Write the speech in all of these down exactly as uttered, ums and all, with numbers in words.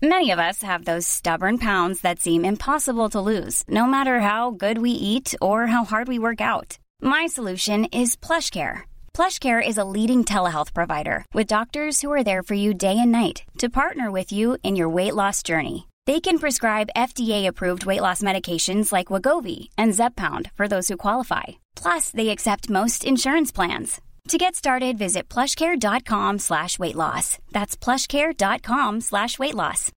Many of us have those stubborn pounds that seem impossible to lose, no matter how good we eat or how hard we work out. My solution is PlushCare. PlushCare is a leading telehealth provider with doctors who are there for you day and night to partner with you in your weight loss journey. They can prescribe F D A-approved weight loss medications like Wegovy and Zepbound for those who qualify. Plus, they accept most insurance plans. To get started, visit plushcare.com slash weight loss. That's plushcare.com slash weight loss.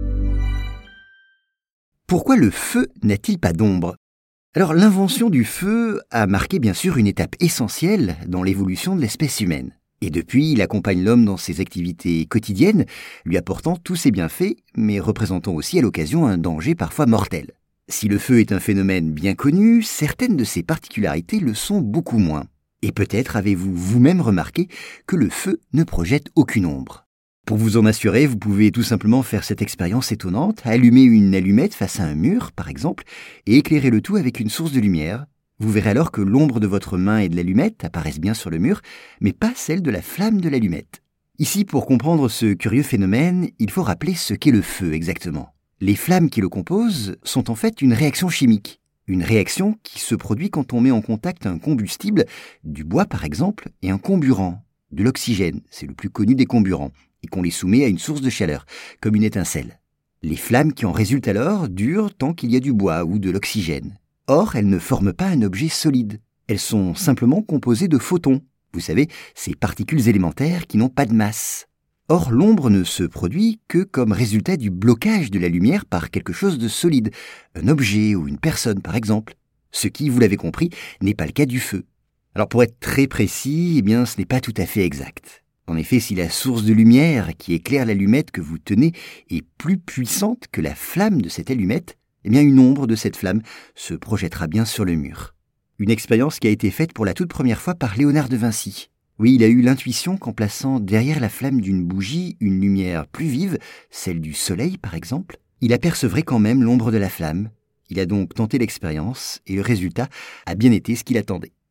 Pourquoi le feu n'a-t-il pas d'ombre ? Alors, l'invention du feu a marqué bien sûr une étape essentielle dans l'évolution de l'espèce humaine. Et depuis, il accompagne l'homme dans ses activités quotidiennes, lui apportant tous ses bienfaits, mais représentant aussi à l'occasion un danger parfois mortel. Si le feu est un phénomène bien connu, certaines de ses particularités le sont beaucoup moins. Et peut-être avez-vous vous-même remarqué que le feu ne projette aucune ombre. Pour vous en assurer, vous pouvez tout simplement faire cette expérience étonnante, allumer une allumette face à un mur, par exemple, et éclairer le tout avec une source de lumière. Vous verrez alors que l'ombre de votre main et de l'allumette apparaissent bien sur le mur, mais pas celle de la flamme de l'allumette. Ici, pour comprendre ce curieux phénomène, il faut rappeler ce qu'est le feu exactement. Les flammes qui le composent sont en fait une réaction chimique. Une réaction qui se produit quand on met en contact un combustible, du bois par exemple, et un comburant, de l'oxygène, c'est le plus connu des comburants, et qu'on les soumet à une source de chaleur, comme une étincelle. Les flammes qui en résultent alors durent tant qu'il y a du bois ou de l'oxygène. Or, elles ne forment pas un objet solide. Elles sont simplement composées de photons. Vous savez, ces particules élémentaires qui n'ont pas de masse. Or, l'ombre ne se produit que comme résultat du blocage de la lumière par quelque chose de solide, un objet ou une personne par exemple. Ce qui, vous l'avez compris, n'est pas le cas du feu. Alors pour être très précis, eh bien, ce n'est pas tout à fait exact. En effet, si la source de lumière qui éclaire l'allumette que vous tenez est plus puissante que la flamme de cette allumette, eh bien une ombre de cette flamme se projettera bien sur le mur. Une expérience qui a été faite pour la toute première fois par Léonard de Vinci. Oui, il a eu l'intuition qu'en plaçant derrière la flamme d'une bougie une lumière plus vive, celle du soleil par exemple, il apercevrait quand même l'ombre de la flamme. Il a donc tenté l'expérience et le résultat a bien été ce qu'il attendait.